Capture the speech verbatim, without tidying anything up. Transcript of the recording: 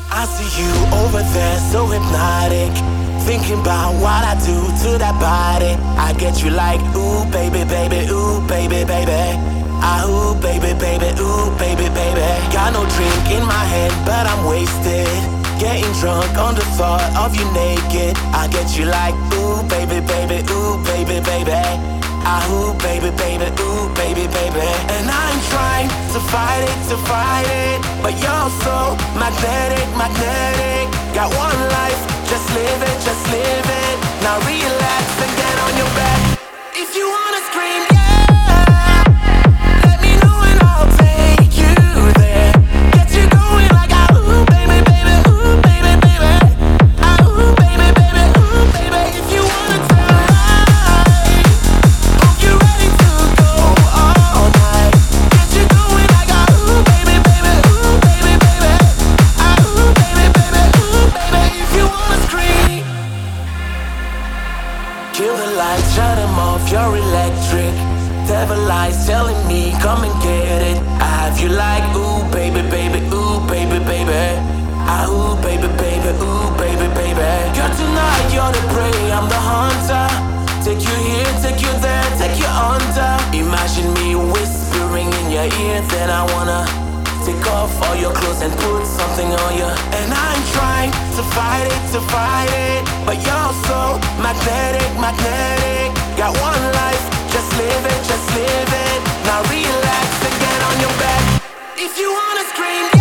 I see you over there, so hypnotic. Thinking about what I do to that body. I get you like, ooh, baby, baby, ooh, baby, baby. Ah, ooh, baby, baby, ooh, baby, baby. Got no drink in my hand, but I'm wasted. Getting drunk on the thought of you naked. I get you like, ooh, baby, baby, ooh, baby, baby. Ah, ooh, baby, baby, ooh, baby, baby. And I'm trying to fight it, to fight it, but you're so magnetic, magnetic. Got one life, just live it, just live it. Now relax and get on your back. If you wanna scream, yeah, let me know and I'll take you there. Get you going like, ah, ooh, baby, baby, ooh, baby, baby. Ah, ooh, baby, baby, ooh, baby. If you wanna tonight, hope you're ready to go all night. Get you going like, ah, ooh, baby, baby, ooh, baby, baby. Ah, ooh, baby, baby, ooh, baby. If you wanna scream, kill the lights, shut them off, you're electric. Devil eyes telling me, come and get it. I have you like, ooh, baby, baby, ooh, baby, baby. Ah, ooh, baby, baby, ooh, baby, baby. Girl, tonight you're the prey, I'm the hunter. Take you here, take you there, take you under. Imagine me whispering in your ear, then I wanna take off all your clothes and put something on you. And I'm trying to fight it, to fight it, but you're so magnetic, magnetic. Got one life, just live it, just live it. Now relax and get on your back. If you wanna scream,